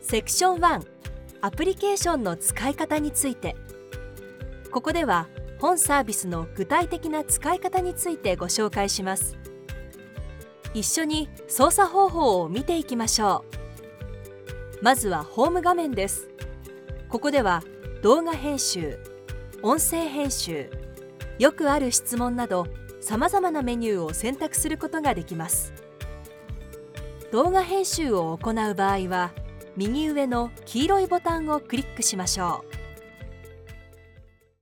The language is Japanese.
セクション1、アプリケーションの使い方について。ここでは本サービスの具体的な使い方についてご紹介します。一緒に操作方法を見ていきましょう。まずはホーム画面です。ここでは動画編集、音声編集、よくある質問などさまざまなメニューを選択することができます。動画編集を行う場合は、右上の黄色いボタンをクリックしましょう。